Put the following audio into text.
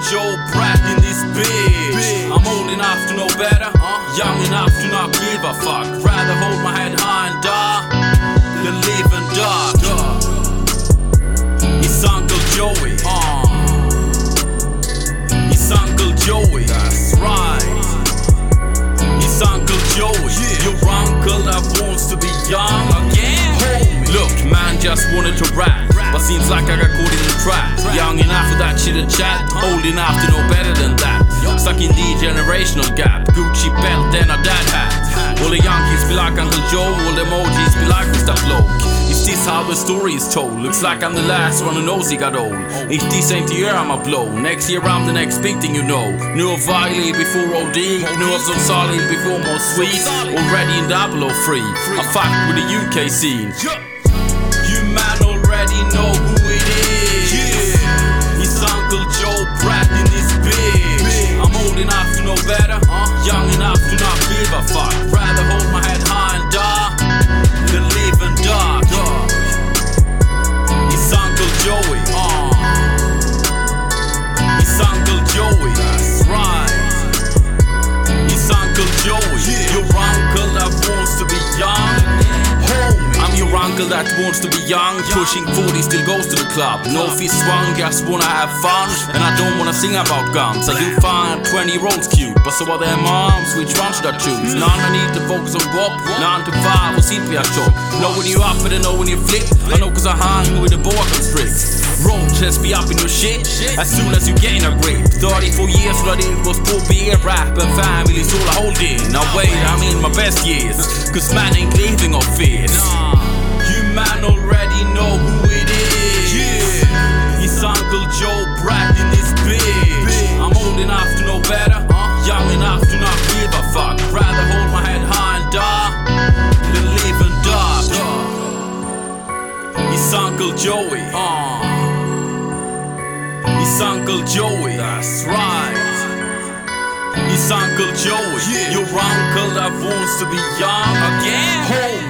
Joe Brat in this bitch. I'm old enough to know better, young enough to not give a fuck. Rather hold my head high and die than live and die. It's Uncle Joey, it's Uncle Joey, that's right. It's Uncle Joey, your uncle that wants to be young again. Look, man just wanted to rap, but seems like I got caught in the trap. Young enough for that shit to chat, old enough to know better than that. Stuck in the generational gap, Gucci belt and a dad hat. All the young kids be like Uncle Joe, all the emojis be like Mr. Bloke. Is this how the story is told? Looks like I'm the last one who knows he got old. If this ain't the year, I'ma blow. Next year I'm the next big thing you know. Knew of Wiley before OD, knew of some solid before more sweet. Already in 003, I fucked with the UK scene. You man already know who it is. It's Uncle Joe Brat in this bitch. I'm old enough to know better, young enough to not give a fuck. Rather hold my head high and die than live and die. It's Uncle Joey, it's Uncle Joey, that's right. It's Uncle Joey, your uncle that wants to be young. I'm your uncle that wants to be young, pushing 40 still goes to the club. No fist swung, just wanna have fun, and I don't wanna sing about guns. I do find 20-year-olds cute, but so are their moms. Which one should I choose? None, I need to focus on WAP, 9 to 5 or CPR shop. Know when you up and I know when you flip. I know cause I hang with the boa constricts. Road just be up in your shit as soon as you get in a grip. 34 years what I did was poor beer, rap and family's all I hold in. Now wait, I'm in my best years, cause man ain't living off fears. You man already know who it is. It's Uncle Joe Brat in this bitch. I'm old enough to know better, young enough to not give a fuck. Rather hold my head high and die than live and die. It's Uncle Joey, it's Uncle Joey, that's right. It's Uncle Joey, your uncle that wants to be young again.